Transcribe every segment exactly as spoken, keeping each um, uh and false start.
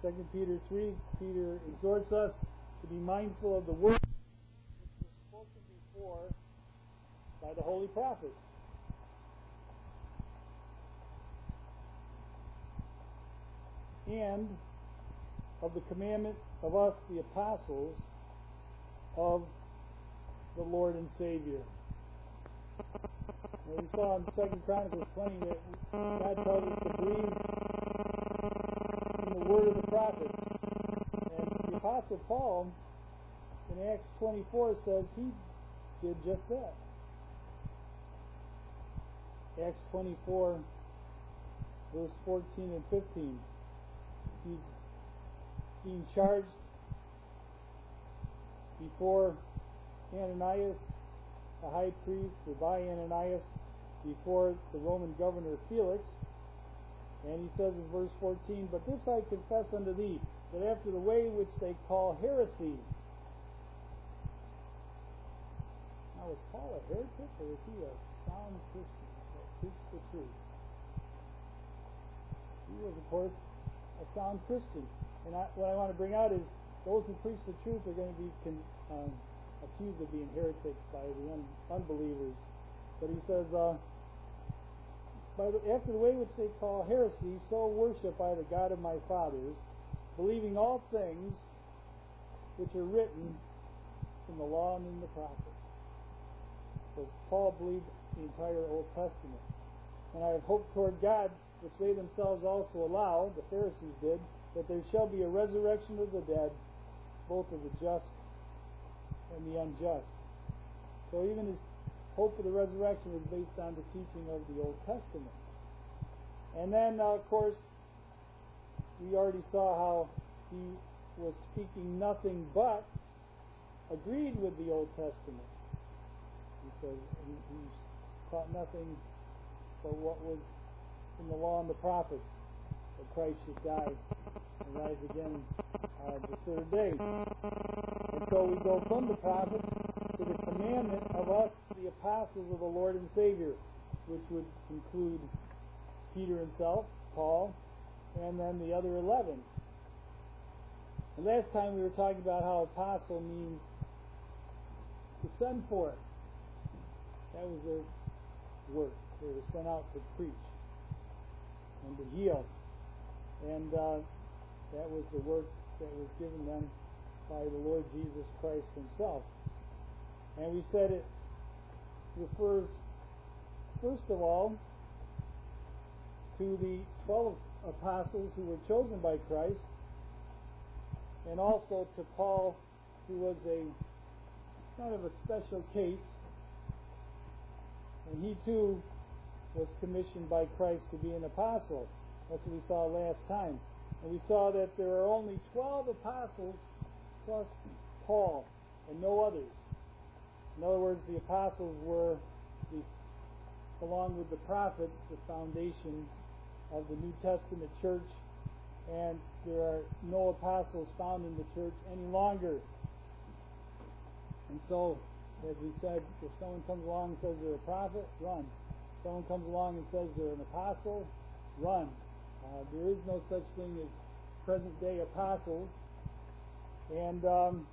Second Peter three, Peter exhorts us to be mindful of the word which was spoken before by the holy prophets. And of the commandment of us, the apostles of the Lord and Savior. Now we saw in Second Chronicles twenty that God tells us to believe in the word of the prophets. And the Apostle Paul in Acts twenty-four says he did just that. Acts twenty-four, verse fourteen and fifteen. He's being charged before Ananias, the high priest, or by Ananias, before the Roman governor Felix. And he says in verse fourteen, "But this I confess unto thee, that after the way which they call heresy." Now, was Paul a heretic, or was he a sound Christian that preached the truth? He was, of course, a sound Christian. And I, what I want to bring out is those who preach the truth are going to be con, um, accused of being heretics by the un, unbelievers. But he says, uh, by the, after the way which they call heresy, so worship I the God of my fathers, believing all things which are written in the law and in the prophets. So Paul believed the entire Old Testament. And I have hoped toward God, which they themselves also allow, the Pharisees did, that there shall be a resurrection of the dead, both of the just and the unjust. So even his hope of the resurrection was based on the teaching of the Old Testament. And then, uh, of course, we already saw how he was speaking nothing but agreed with the Old Testament. He said he, he taught nothing but what was in the law and the prophets, that Christ should die and rise again uh, the third day. And so we go from the prophets to the commandment of us, the apostles of the Lord and Savior, which would include Peter himself, Paul, and then the other eleven. And last time we were talking about how apostle means to send forth. That was their work. They were sent out to preach and to heal. And uh, that was the work that was given them by the Lord Jesus Christ himself. And we said it refers, first of all, to the twelve apostles who were chosen by Christ, and also to Paul, who was a kind of a special case, and he too was commissioned by Christ to be an apostle. That's what we saw last time. And we saw that there are only twelve apostles plus Paul and no others. In other words, the apostles were, the, along with the prophets, the foundation of the New Testament church, and there are no apostles found in the church any longer. And so, as we said, if someone comes along and says they're a prophet, run. If someone comes along and says they're an apostle, run. Uh, there is no such thing as present-day apostles. And um,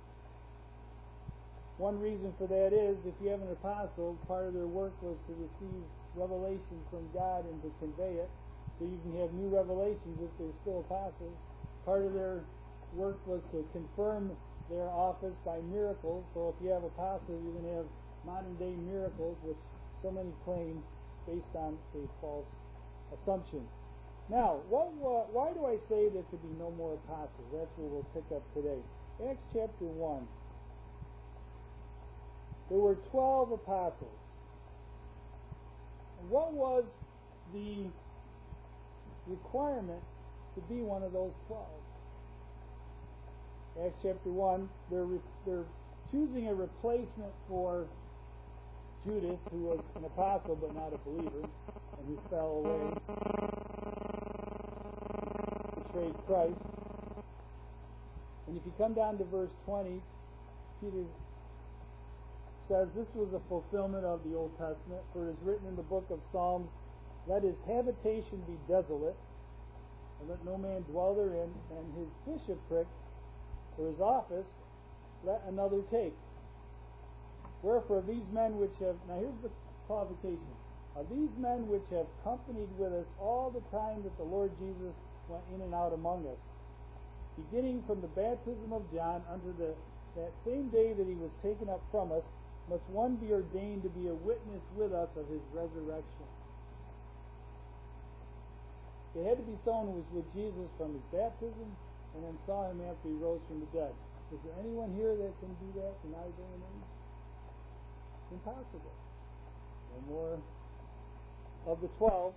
one reason for that is, if you have an apostle, part of their work was to receive revelation from God and to convey it, so you can have new revelations if they're still apostles. Part of their work was to confirm their office by miracles. So if you have apostles, you're going to have modern-day miracles, which so many claim based on a false assumption. Now, what, what, why do I say there could be no more apostles? That's what we'll pick up today. Acts chapter one. There were twelve apostles. And what was the requirement to be one of those twelve? Acts chapter one, they're, re- they're choosing a replacement for Judas, who was an apostle but not a believer, and who fell away, betrayed Christ. And if you come down to verse twenty, Peter says, "This was a fulfillment of the Old Testament, for it is written in the book of Psalms, let his habitation be desolate, and let no man dwell therein, and his bishopric, or his office, let another take. Wherefore these men which have, now here's the qualification, of these men which have companied with us all the time that the Lord Jesus went in and out among us, beginning from the baptism of John unto the, that same day that he was taken up from us, must one be ordained to be a witness with us of his resurrection. It had to be someone who was with Jesus from his baptism and then saw him after he rose from the dead. Is there anyone here that can do that in our day and age? Impossible. No more of the twelve.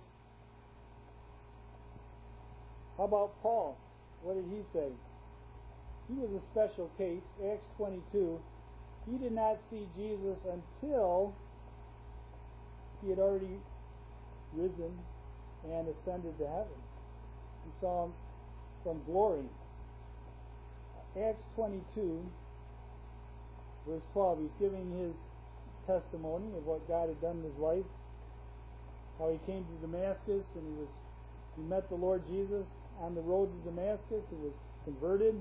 How about Paul? What did he say? He was a special case. Acts twenty-two. He did not see Jesus until he had already risen and ascended to heaven. He saw him from glory. Acts twenty-two, verse twelve. He's giving his testimony of what God had done in his life. How he came to Damascus and he was he met the Lord Jesus on the road to Damascus. He was converted.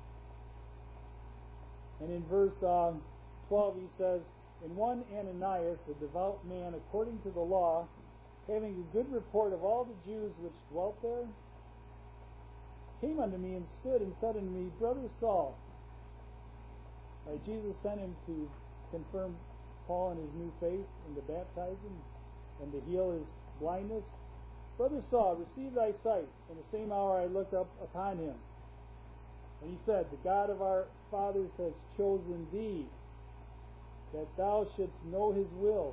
And in verse uh, twelve he says, "And one Ananias, a devout man according to the law, having a good report of all the Jews which dwelt there, came unto me and stood and said unto me, Brother Saul," right, Jesus sent him to confirm Paul in his new faith and to baptize him and to heal his blindness. "Brother Saul, receive thy sight." In the same hour I looked up upon him. And he said, "The God of our fathers has chosen thee, that thou shouldst know his will,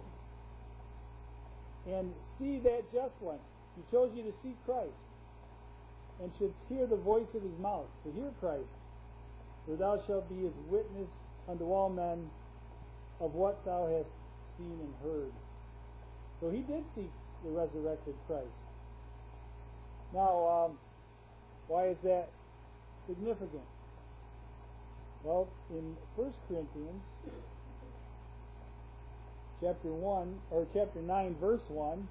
and see that just one." He chose you to see Christ, "and shouldst hear the voice of his mouth," to hear Christ. "For thou shalt be his witness unto all men of what thou hast seen and heard." So he did see the resurrected Christ. Now, um, why is that significant? Well, in First Corinthians chapter one or chapter nine, verse one,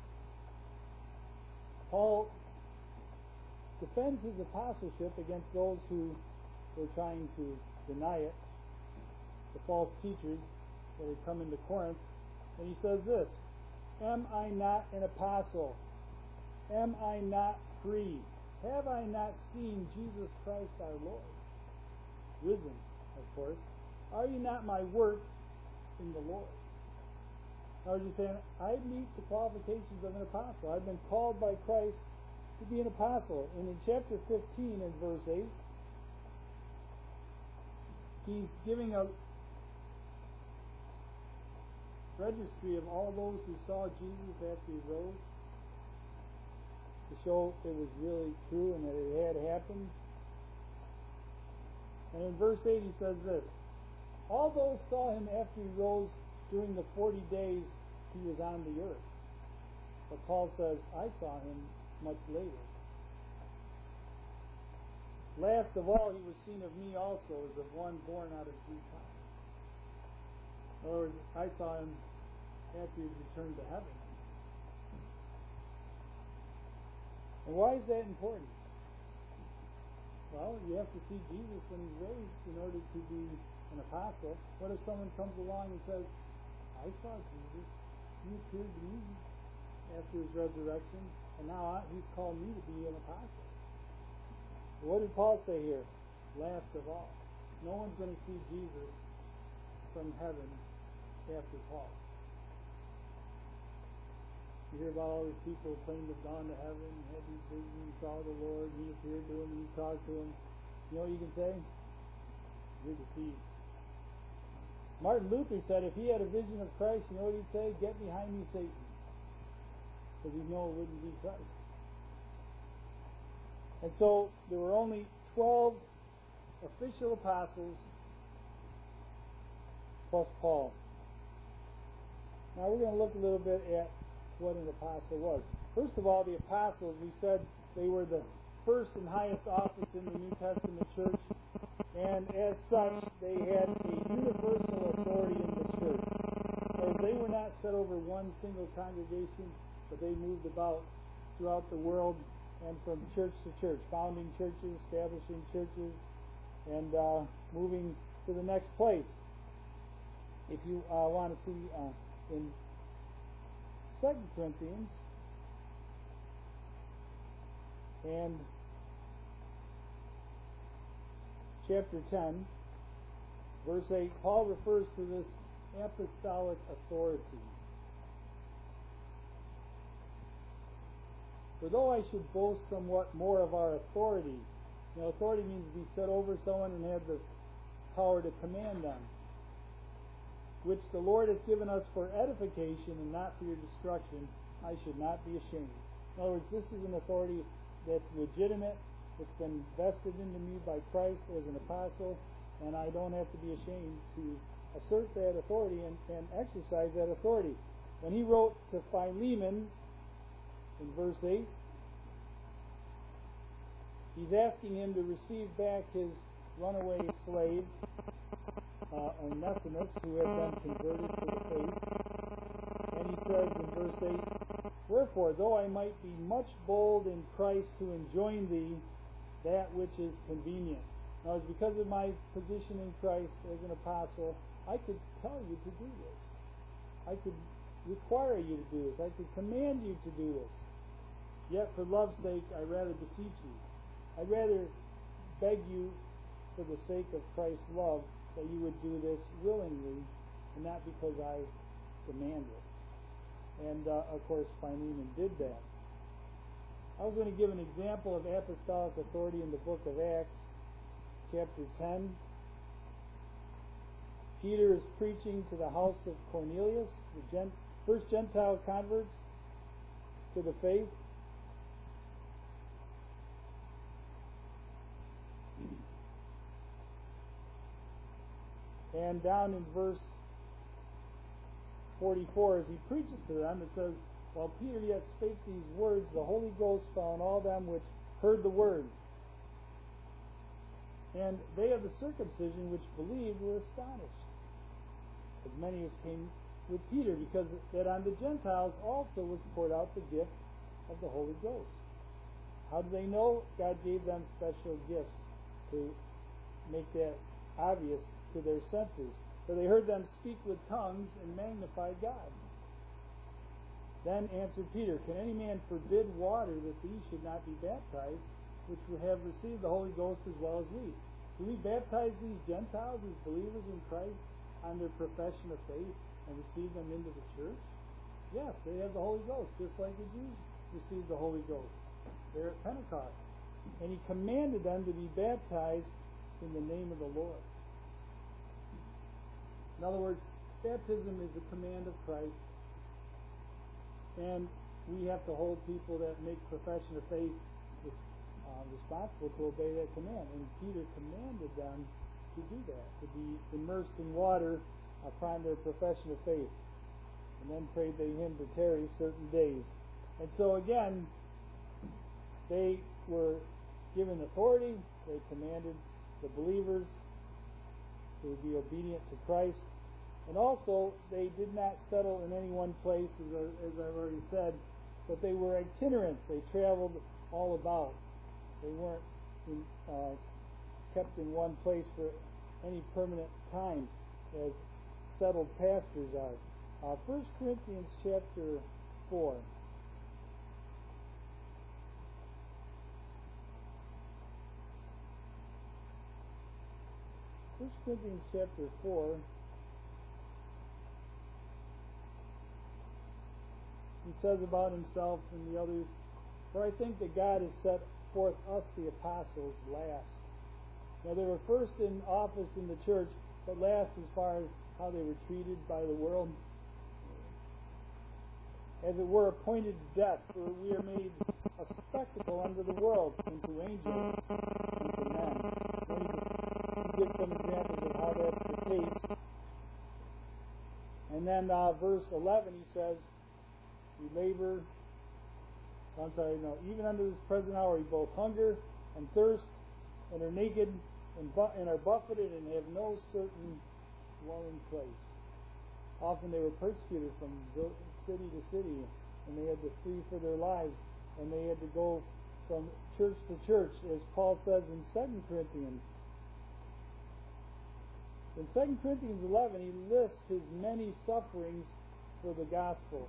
Paul defends his apostleship against those who were trying to deny it, the false teachers that had come into Corinth, and he says this: "Am I not an apostle? Am I not free? Have I not seen Jesus Christ our Lord? Risen, of course. Are you not my work in the Lord?" Now he's saying, I meet the qualifications of an apostle. I've been called by Christ to be an apostle. And in chapter fifteen and verse eight, he's giving a registry of all those who saw Jesus after he rose, to show it was really true and that it had happened. And in verse eight he says this: "All those saw him after he rose during the forty days he was on the earth." But Paul says, "I saw him much later. Last of all, he was seen of me also, as of one born out of due time." In other words, I saw him after he returned to heaven. And why is that important? Well, you have to see Jesus when he's raised in order to be an apostle. What if someone comes along and says, "I saw Jesus, he appeared to me after his resurrection, and now I, he's called me to be an apostle"? What did Paul say here? Last of all. No one's going to see Jesus from heaven after Paul. You hear about all these people claiming to have gone to heaven, had these visions, saw the Lord, he appeared to them, and he talked to them. You know what you can say? You're deceived. Martin Luther said if he had a vision of Christ, you know what he'd say? "Get behind me, Satan." Because he'd know it wouldn't be Christ. And so there were only twelve official apostles plus Paul. Now we're going to look a little bit at what an apostle was. First of all, the apostles, we said they were the first and highest office in the New Testament church, and as such, they had a universal authority in the church. So they were not set over one single congregation, but they moved about throughout the world and from church to church, founding churches, establishing churches, and uh, moving to the next place. If you uh, want to see uh, in Second Corinthians and chapter ten, verse eight, Paul refers to this apostolic authority. For though I should boast somewhat more of our authority, you know, authority means to be set over someone and have the power to command them, which the Lord hath given us for edification and not for your destruction, I should not be ashamed. In other words, this is an authority that's legitimate. It's been vested into me by Christ as an apostle, and I don't have to be ashamed to assert that authority and, and exercise that authority. When he wrote to Philemon in verse eight, he's asking him to receive back his runaway slave, uh, Onesimus, who had been converted to the faith. And he says in verse eight, Wherefore, though I might be much bold in Christ to enjoin thee that which is convenient. Now, it's because of my position in Christ as an apostle, I could tell you to do this. I could require you to do this. I could command you to do this. Yet for love's sake, I rather beseech you. I'd rather beg you for the sake of Christ's love that you would do this willingly and not because I demand it. And, uh, of course, Philemon did that. I was going to give an example of apostolic authority in the book of Acts, chapter ten. Peter is preaching to the house of Cornelius, the Gent- first Gentile converts to the faith. And down in verse forty-four, as he preaches to them, it says, While Peter yet spake these words, the Holy Ghost fell on all them which heard the word. And they of the circumcision which believed were astonished, as many as came with Peter, because that on the Gentiles also was poured out the gift of the Holy Ghost. How do they know? God gave them special gifts to make that obvious to their senses. For they heard them speak with tongues and magnify God. Then answered Peter, Can any man forbid water that these should not be baptized, which would have received the Holy Ghost as well as we? Do we baptize these Gentiles as believers in Christ on their profession of faith and receive them into the church? Yes, they have the Holy Ghost, just like the Jews received the Holy Ghost. They're at Pentecost. And he commanded them to be baptized in the name of the Lord. In other words, baptism is a command of Christ, and we have to hold people that make profession of faith uh, responsible to obey that command. And Peter commanded them to do that, to be immersed in water upon their profession of faith, and then prayed they him to tarry certain days. And so again, they were given authority. They commanded the believers to be obedient to Christ. And also, they did not settle in any one place, as, I, as I've already said, but they were itinerants. They traveled all about. They weren't in, uh, kept in one place for any permanent time, as settled pastors are. Uh, First Corinthians chapter four. First Corinthians chapter four. He says about himself and the others, For I think that God has set forth us, the apostles, last. Now they were first in office in the church, but last as far as how they were treated by the world. As it were, appointed to death, for we are made a spectacle unto the world, and to angels, and to men. Then he gives some examples of how that's the case. And then uh, verse eleven, he says, We labor, I'm sorry, no, even unto this present hour we both hunger and thirst, and are naked, and, bu- and are buffeted, and have no certain dwelling place. Often they were persecuted from city to city, and they had to flee for their lives, and they had to go from church to church, as Paul says in Second Corinthians. In Second Corinthians eleven, he lists his many sufferings for the gospel.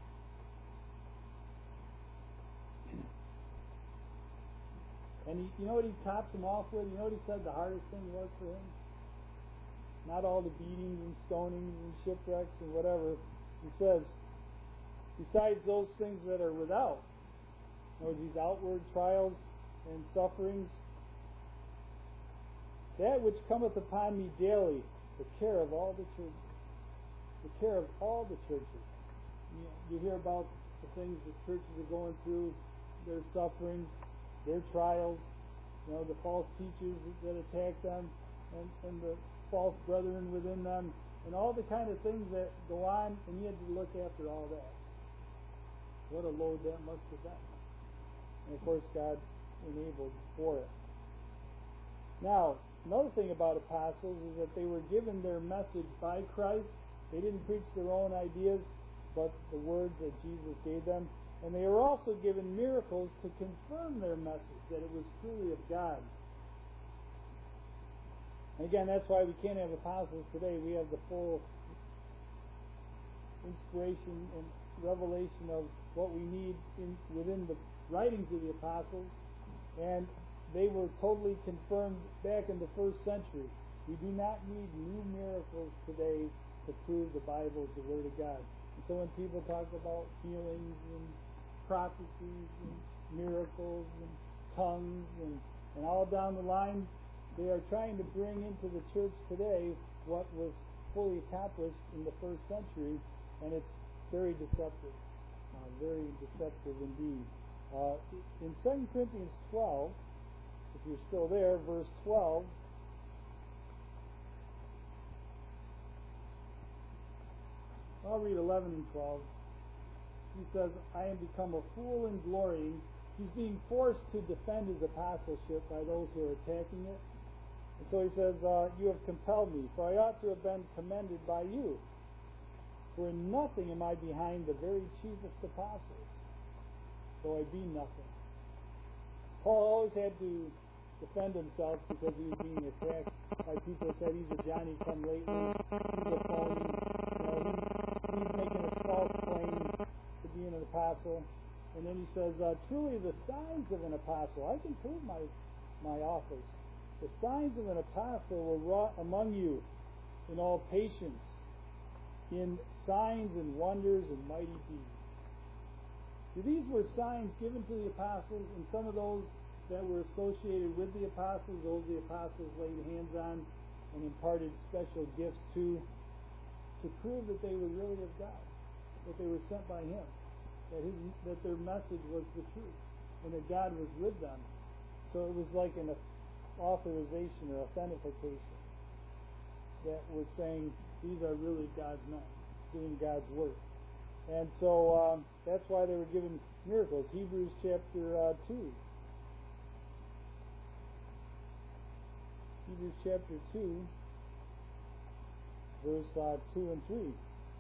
And he, you know what he tops him off with? You know what he said the hardest thing was for him? Not all the beatings and stonings and shipwrecks and whatever. He says, besides those things that are without, or these outward trials and sufferings, that which cometh upon me daily, the care of all the churches. The care of all the churches. You, you hear about the things the churches are going through, their sufferings, their trials, you know, the false teachers that attack them, and, and the false brethren within them, and all the kind of things that go on, and you had to look after all that. What a load that must have been. And of course, God enabled for it. Now, another thing about apostles is that they were given their message by Christ. They didn't preach their own ideas, but the words that Jesus gave them. And they were also given miracles to confirm their message, that it was truly of God. And again, that's why we can't have apostles today. We have the full inspiration and revelation of what we need in, within the writings of the apostles. And they were totally confirmed back in the first century. We do not need new miracles today to prove the Bible is the Word of God. And so when people talk about healings and prophecies and miracles and tongues and, and all down the line, they are trying to bring into the church today what was fully accomplished in the first century, and it's very deceptive, uh, very deceptive indeed. Uh, in Second Corinthians twelve, if you're still there, verse twelve, I'll read eleven and twelve. He says, I am become a fool in glorying. He's being forced to defend his apostleship by those who are attacking it. And so he says, uh, you have compelled me, for I ought to have been commended by you. For in nothing am I behind the very chiefest apostles, though I be nothing. Paul always had to defend himself because he was being attacked by people that said he's a Johnny-come-lately, he's a phony, you know, he's, he's making a false claim to being an apostle. And then he says, uh, truly the signs of an apostle, I can prove my, my office. The signs of an apostle were wrought among you in all patience, in signs and wonders and mighty deeds. So these were signs given to the apostles, and some of those that were associated with the apostles, those the apostles laid hands on and imparted special gifts to, to prove that they were really of God, that they were sent by Him, that his, that their message was the truth, and that God was with them. So it was like an authorization or authentication that was saying these are really God's men doing God's work. And so um, that's why they were given miracles. Hebrews chapter uh, two. Hebrews chapter two, verse uh, two and three.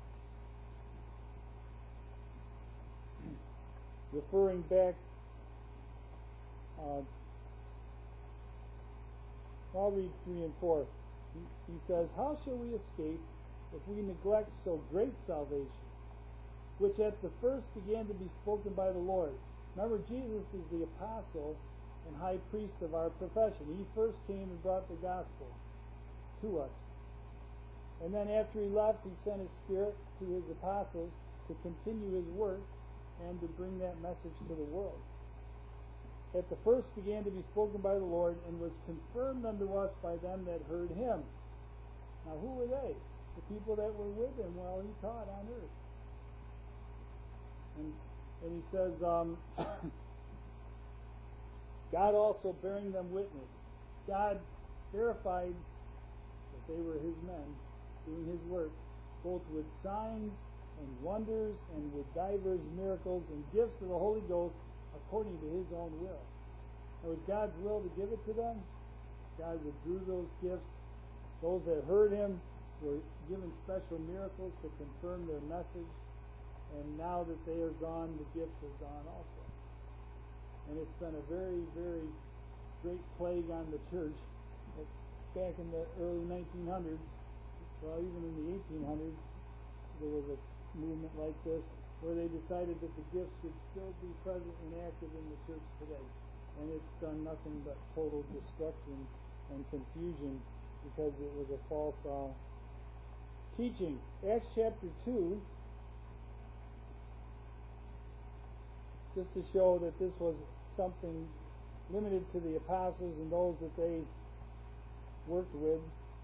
Referring back, uh, I'll read three and four. He, he says, how shall we escape if we neglect so great salvation, which at the first began to be spoken by the Lord? Remember, Jesus is the apostle and high priest of our profession. He first came and brought the gospel to us. And then after he left, he sent his Spirit to his apostles to continue his work and to bring that message to the world. At the first began to be spoken by the Lord and was confirmed unto us by them that heard him. Now who were they? The people that were with him while he taught on earth. And, and he says, um, God also bearing them witness. God verified that they were his men doing his work, both with signs and wonders and with divers miracles and gifts of the Holy Ghost according to his own will. It was God's will to give it to them. God withdrew those gifts. Those that heard him were given special miracles to confirm their message. And now that they are gone, the gifts are gone also. and it's been a very, very great plague on the church. Back in the early nineteen hundreds, well, even in the eighteen hundreds, there was a movement like this where they decided that the gifts should still be present and active in the church today. And it's done nothing but total destruction and confusion because it was a false uh, teaching. Acts chapter two, just to show that this was something limited to the apostles and those that they worked with.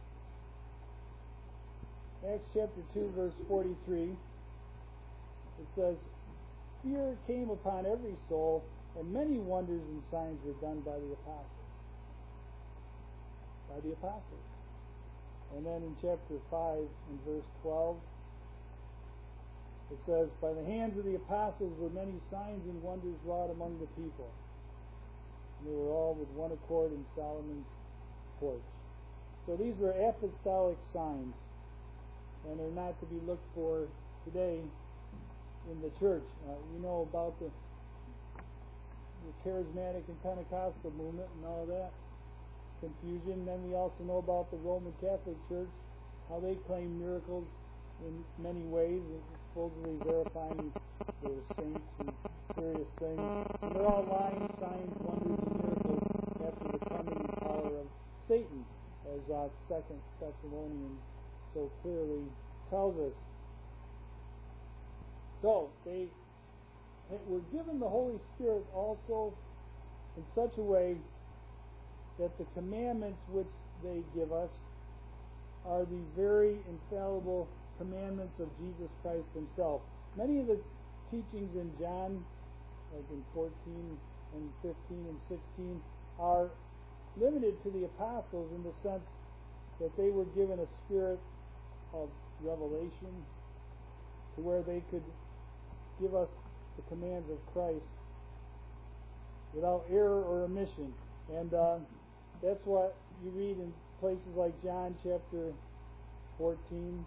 Acts chapter two, verse forty-three, it says, "Fear came upon every soul, and many wonders and signs were done by the apostles." By the apostles. And then in chapter five, in verse twelve, it says, "By the hands of the apostles were many signs and wonders wrought among the people. And they were all with one accord in Solomon's porch." So these were apostolic signs, and they're not to be looked for today in the church. Uh, you know about the, the charismatic and Pentecostal movement and all that confusion. Then we also know about the Roman Catholic Church, how they claim miracles in many ways, supposedly verifying their saints and various things. And they're all lying signs, wonders, and miracles after the coming power of Satan, as uh, Second Thessalonians so clearly tells us. So they were given the Holy Spirit also in such a way that the commandments which they give us are the very infallible commandments of Jesus Christ himself. Many of the teachings in John, like in fourteen and fifteen and sixteen, are limited to the apostles in the sense that they were given a spirit of revelation to where they could give us the commands of Christ without error or omission. And uh, that's what you read in places like John chapter fourteen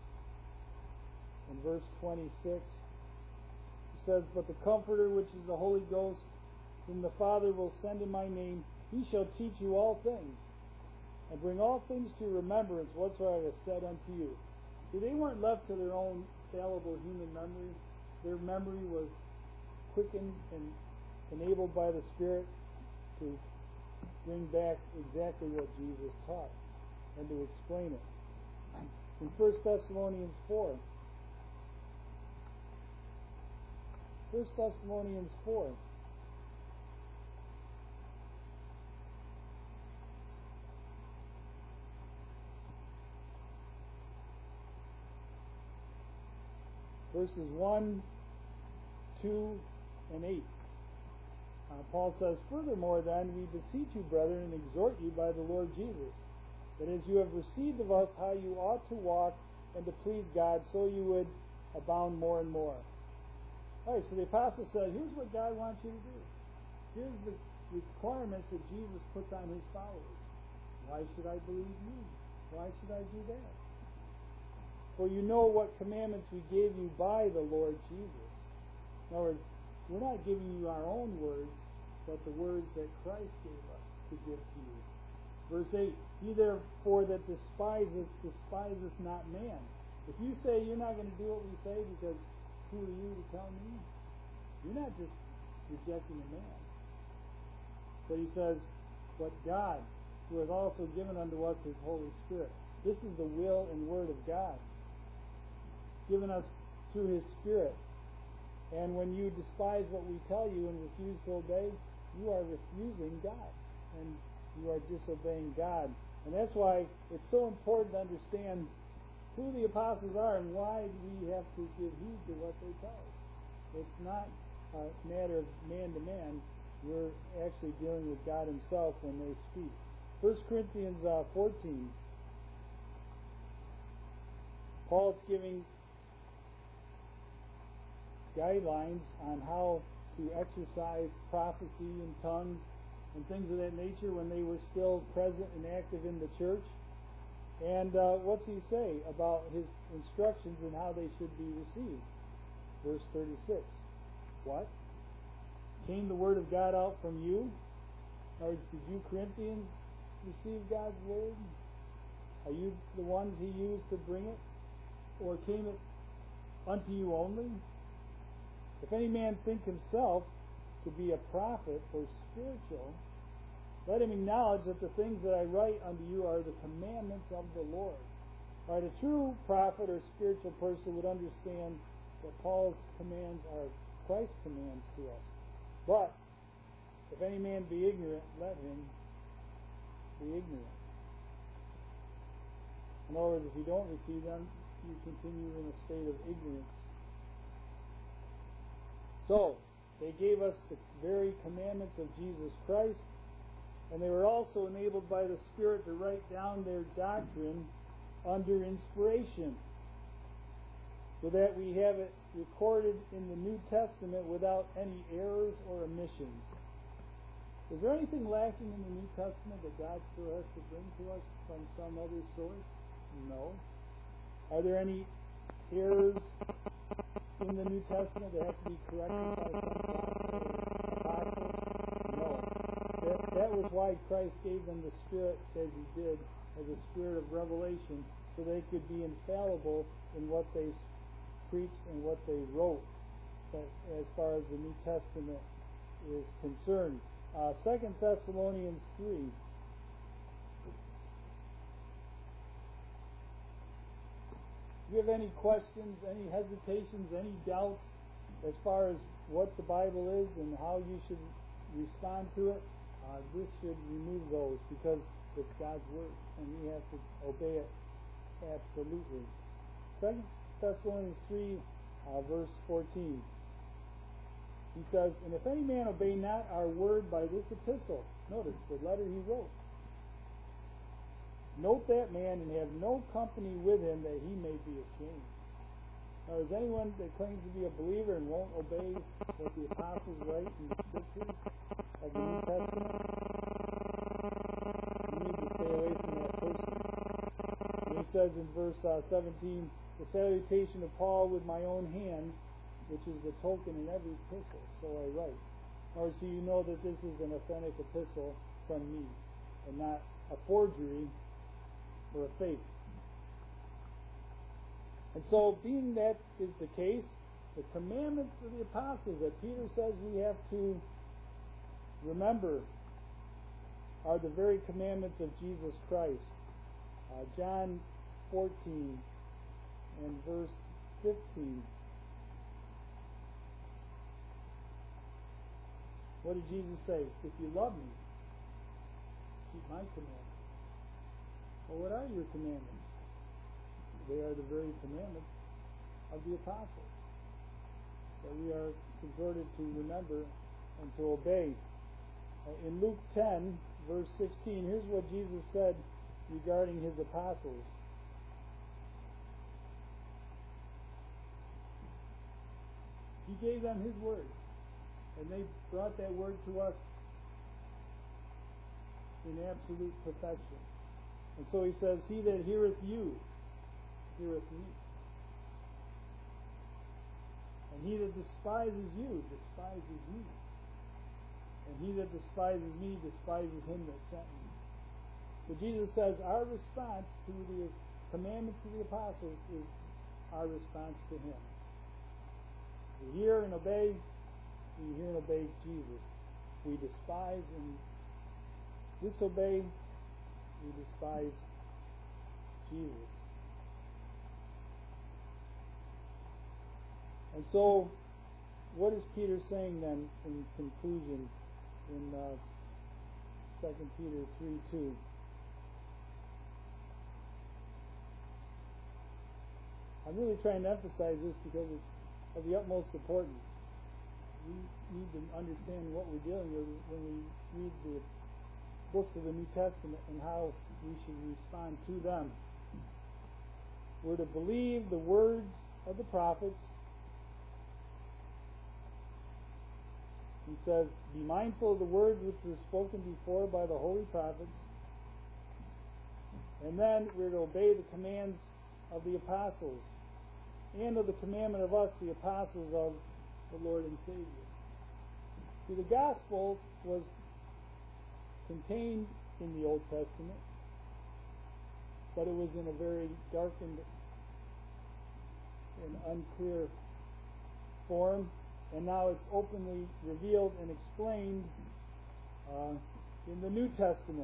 and verse twenty-six. It says, "But the Comforter, which is the Holy Ghost, whom the Father will send in my name, he shall teach you all things, and bring all things to remembrance whatsoever I have said unto you." See, they weren't left to their own fallible human memory. Their memory was quickened and enabled by the Spirit to bring back exactly what Jesus taught and to explain it. In First Thessalonians four, First Thessalonians four, verses one, two, and eight. Uh, Paul says, "Furthermore then, we beseech you, brethren, and exhort you by the Lord Jesus, that as you have received of us how you ought to walk and to please God, so you would abound more and more." All right, so the apostle said, here's what God wants you to do. Here's the requirements that Jesus puts on his followers. Why should I believe you? Why should I do that? "For you know what commandments we gave you by the Lord Jesus." In other words, we're not giving you our own words, but the words that Christ gave us to give to you. Verse eight, "He therefore that despiseth, despiseth not man." If you say you're not going to do what we say because who are you to tell me? You're not just rejecting a man. But he says, "But God, who has also given unto us his Holy Spirit." This is the will and word of God, given us through his Spirit. And when you despise what we tell you and refuse to obey, you are refusing God, and you are disobeying God. And that's why it's so important to understand who the apostles are and why we have to give heed to what they tell us. It's not a matter of man to man. We're actually dealing with God himself when they speak. First Corinthians uh, fourteen. Paul's giving guidelines on how to exercise prophecy and tongues and things of that nature when they were still present and active in the church. And uh, what's he say about his instructions and how they should be received? Verse thirty-six. What? Came the Word of God out from you? Or did you Corinthians receive God's Word? Are you the ones He used to bring it? Or came it unto you only? If any man think himself to be a prophet or spiritual, let him acknowledge that the things that I write unto you are the commandments of the Lord. Right, a true prophet or spiritual person would understand that Paul's commands are Christ's commands to us. But if any man be ignorant, let him be ignorant. In other words, if you don't receive them, you continue in a state of ignorance. So, they gave us the very commandments of Jesus Christ, and they were also enabled by the Spirit to write down their doctrine under inspiration, so that we have it recorded in the New Testament without any errors or omissions. Is there anything lacking in the New Testament that God still has to bring to us from some other source? No. Are there any errors in the New Testament that have to be corrected by some apostle? No. That, that was why Christ gave them the Spirit as He did, as a spirit of revelation, so they could be infallible in what they preached and what they wrote, as far as the New Testament is concerned. Uh, Second Thessalonians three. Do you have any questions, any hesitations, any doubts as far as what the Bible is and how you should respond to it? Uh, this should remove those, because it's God's Word, and we have to obey it absolutely. Second Thessalonians three, uh, verse fourteen. He says, and if any man obey not our word by this epistle, notice the letter he wrote, note that man and have no company with him, that he may be ashamed. Now, is anyone that claims to be a believer and won't obey what the apostles write in the scriptures of the New Testament? You need to stay away from that person. And he says in verse uh, seventeen, the salutation of Paul with my own hand, which is the token in every epistle, so I write. Or so you know that this is an authentic epistle from me, and not a forgery or a fake. And so, being that is the case, the commandments of the apostles that Peter says we have to remember are the very commandments of Jesus Christ. Uh, John fourteen and verse fifteen. What did Jesus say? If you love me, keep my commandments. Well, what are your commandments? They are the very commandments of the apostles that we are exhorted to remember and to obey. Uh, in Luke ten, verse sixteen, here's what Jesus said regarding His apostles. He gave them His word, and they brought that word to us in absolute perfection. And so He says, he that heareth you, heareth me. And he that despises you, despises me. And he that despises me, despises him that sent me. So Jesus says our response to the commandments of the apostles is our response to Him. We hear and obey, we hear and obey Jesus. We despise and disobey, we despise Jesus. And so, what is Peter saying then in conclusion in uh, Second Peter three two? I'm really trying to emphasize this because it's of the utmost importance. We need to understand what we're dealing with when we read the books of the New Testament and how we should respond to them. We're to believe the words of the prophets. He says, be mindful of the words which were spoken before by the holy prophets. And then we're to obey the commands of the apostles and of the commandment of us, the apostles of the Lord and Savior. See, the gospel was contained in the Old Testament, but it was in a very darkened and unclear form, and now it's openly revealed and explained uh, in the New Testament.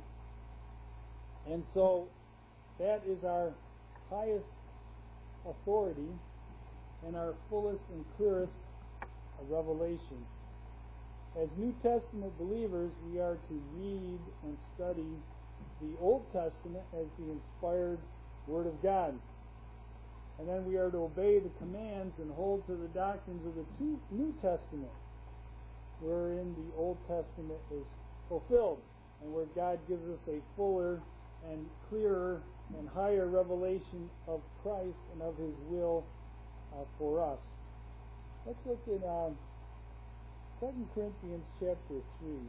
And so that is our highest authority and our fullest and clearest revelation. As New Testament believers, we are to read and study the Old Testament as the inspired Word of God. And then we are to obey the commands and hold to the doctrines of the two New Testament, wherein the Old Testament is fulfilled, and where God gives us a fuller and clearer and higher revelation of Christ and of His will uh, for us. Let's look at um, Second Corinthians chapter three.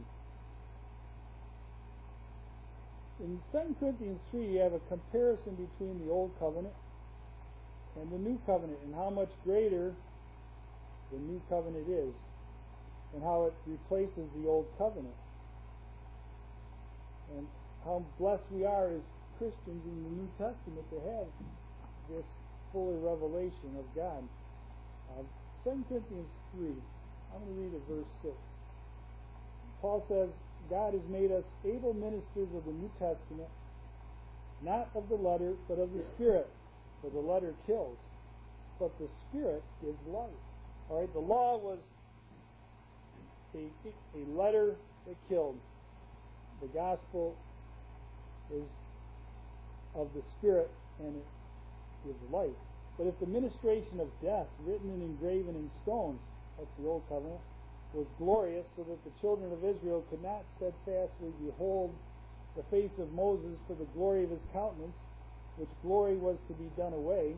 In Second Corinthians three, you have a comparison between the Old Covenant and the New Covenant, and how much greater the New Covenant is, and how it replaces the Old Covenant, and how blessed we are as Christians in the New Testament to have this fuller revelation of God. Uh, Second Corinthians three, I'm going to read at verse six. Paul says, God has made us able ministers of the New Testament, not of the letter, but of the Spirit. For the letter kills, but the Spirit gives life. All right, the law was a, a letter that killed. The gospel is of the Spirit, and it gives life. But if the ministration of death, written and engraven in stones, that's the Old Covenant, was glorious, so that the children of Israel could not steadfastly behold the face of Moses for the glory of his countenance, which glory was to be done away,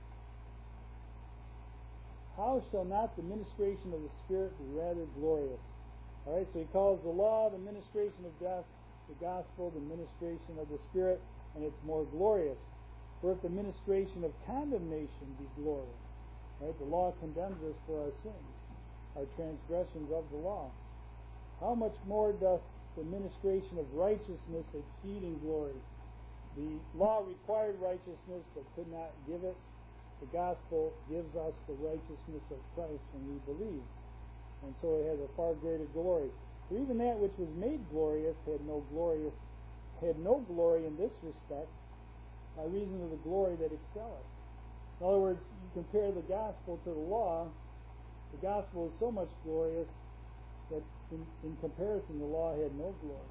how shall not the ministration of the Spirit be rather glorious? All right, so he calls the law the ministration of death, the gospel the ministration of the Spirit, and it's more glorious. For if the ministration of condemnation be glorious, right, the law condemns us for our sins, our transgressions of the law, how much more doth the ministration of righteousness exceed in glory? The law required righteousness but could not give it. The gospel gives us the righteousness of Christ when we believe. And so it has a far greater glory. For even that which was made glorious had no glorious had no glory in this respect, by reason of the glory that excelleth. In other words, you compare the gospel to the law, the gospel is so much glorious that in, in comparison the law had no glory.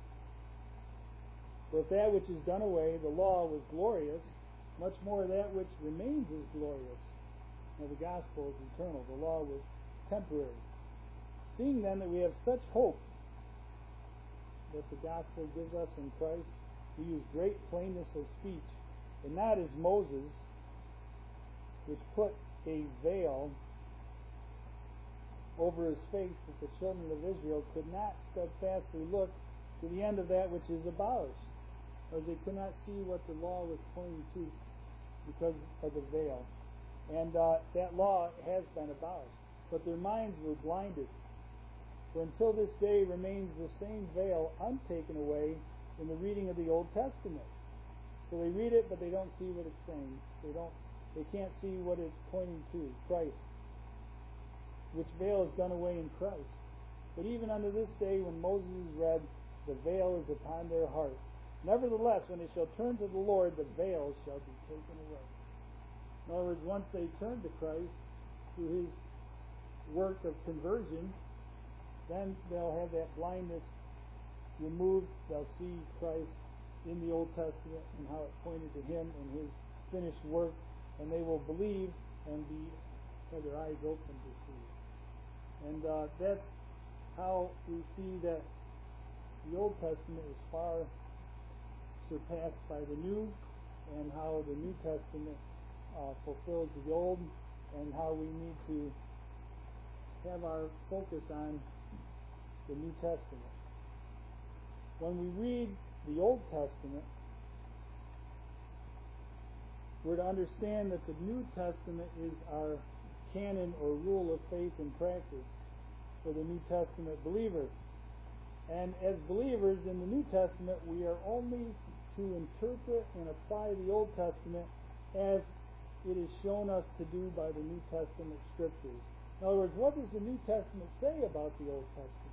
For if that which is done away, the law, was glorious, much more that which remains is glorious. Now the gospel is eternal, the law was temporary. Seeing then that we have such hope that the gospel gives us in Christ, we use great plainness of speech, and not as Moses, which put a veil over his face, that the children of Israel could not steadfastly look to the end of that which is abolished, or they could not see what the law was pointing to because of the veil. And uh, that law has been abolished, but their minds were blinded. For until this day remains the same veil untaken away in the reading of the Old Testament. So they read it, but they don't see what it's saying. They don't. They can't see what it's pointing to, Christ, which veil is done away in Christ. But even unto this day, when Moses is read, the veil is upon their heart. Nevertheless, when they shall turn to the Lord, the veil shall be taken away. In other words, once they turn to Christ through His work of conversion, then they'll have that blindness removed. They'll see Christ in the Old Testament and how it pointed to Him and His finished work, and they will believe and be have their eyes open to see. And uh, that's how we see that the Old Testament is far surpassed by the New, and how the New Testament uh, fulfills the Old, and how we need to have our focus on the New Testament. When we read the Old Testament, we're to understand that the New Testament is our canon or rule of faith and practice. for the New Testament believer. And as believers in the New Testament, we are only to interpret and apply the Old Testament as it is shown us to do by the New Testament scriptures. In other words, what does the New Testament say about the Old Testament?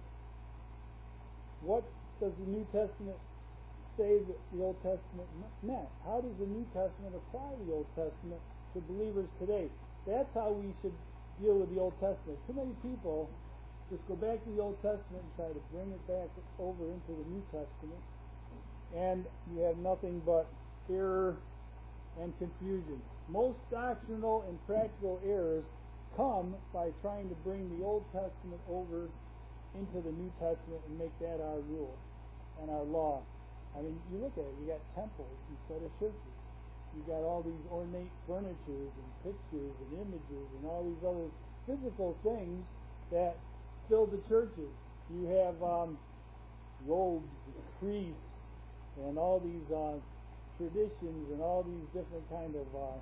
What does the New Testament say that the Old Testament meant? How does the New Testament apply the Old Testament to believers today? That's how we should deal with the Old Testament. Too many people just go back to the Old Testament and try to bring it back over into the New Testament, and you have nothing but error and confusion. Most doctrinal and practical errors come by trying to bring the Old Testament over into the New Testament and make that our rule and our law. I mean, you look at it, you got temples instead of churches. You got all these ornate furnitures and pictures and images and all these other physical things that fill the churches. You have um, robes and priests and all these uh, traditions and all these different kind of uh,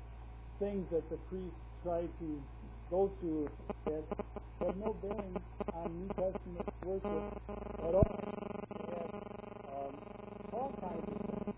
things that the priests try to go through that have no bearing on New Testament worship at all. They have um, all kinds of things.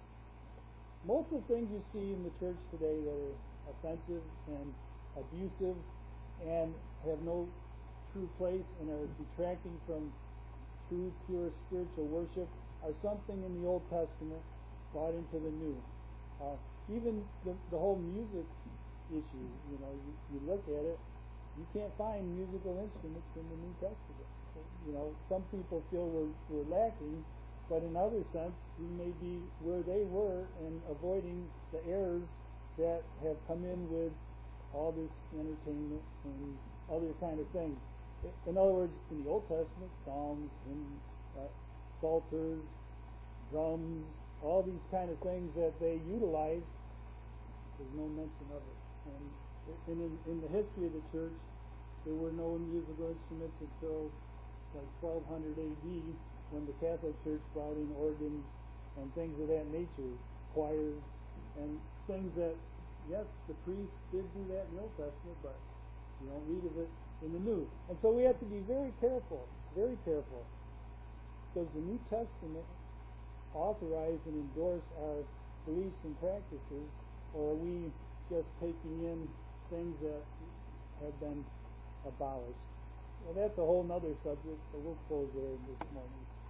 Most of the things you see in the church today that are offensive and abusive and have no true place and are detracting from true, pure spiritual worship are something in the Old Testament brought into the New. Uh, even the, the whole music issue, you know, you, you look at it, you can't find musical instruments in the New Testament. You know, some people feel we're, we're lacking, but in other sense, we may be where they were and avoiding the errors that have come in with all this entertainment and other kind of things. In other words, in the Old Testament, psalms, and uh, psalters, drums, all these kind of things that they utilized, there's no mention of it. And in, in, in the history of the church, there were no musical instruments until like twelve hundred A D when the Catholic Church brought in organs and things of that nature, choirs, and things that, yes, the priests did do that in the Old Testament, but you don't read of it in the New. And so we have to be very careful, very careful, because the New Testament authorize and endorse our beliefs and practices, or are we just taking in things that have been abolished? Well, that's a whole other subject, so we'll close there this morning.